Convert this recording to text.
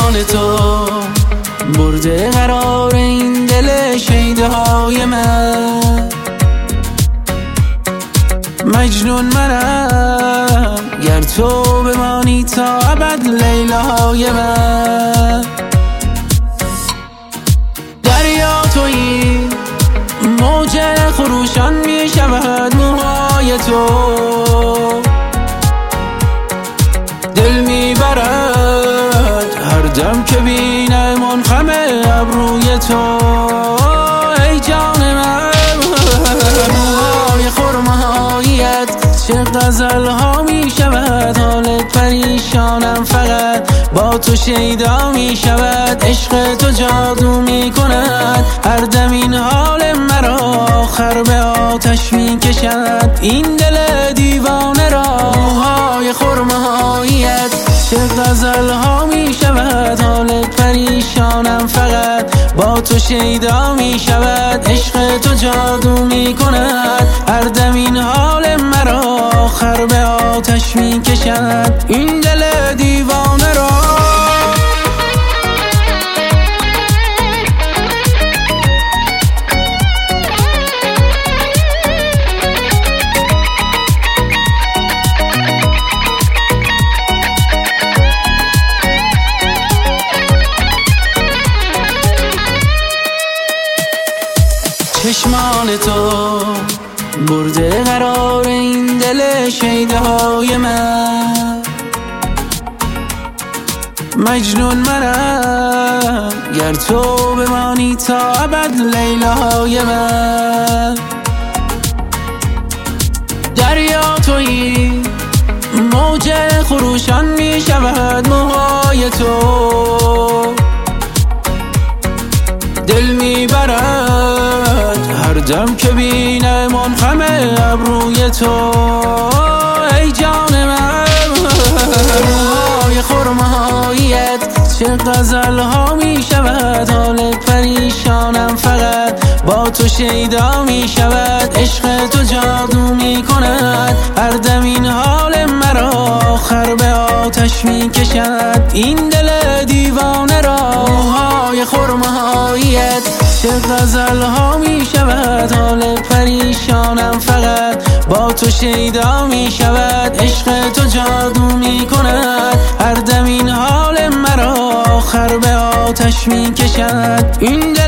چشمان تو برده قرار این دل شیده های من. مجنون منم گر تو بمانی تا ابد لیلای من. دریا تویی موج خروشان می شود موهای تو. دل می برد هر دم که بینه منخم ابروی تو. ای جان من موهای خرمهاییت چه غزل ها می شود. حالت پریشانم فقط با تو شیدا می شود. عشق تو جادو می کند هر دم این حال مرا آخر به آتش می کشد این دل دیوانه را. موهای خرمهاییت چه غزل ها می شود. حالت پریشانم فقط با تو شیدا می شود. عشق تو جادو می کند هر دم این حال مرا آخر به آتش می کشد این دل دیوانه را. چشمان تو برده قرار این دل شیده های من. مجنون منم گر تو بمانی تا ابد لیلای من. دریا تویی موج خروشان می شود موهای تو. دل می برد هر دم که بینه منخم ابروی تو. ای جان من موهای خرمهاییت چه غزل ها می شود. حالت پریشانم فقط با تو شیدا می شود. عشق تو جادو می کند هر دم این حال مرا آخر به آتش می کشد این دل دیوانه را. موهای خرمهاییت چه غزل ها می شود. حالت پریشانم فقط با تو شیدا می شود. عشق تو جادو می کند هر دم این حال مرا آخر به آتش می کشد این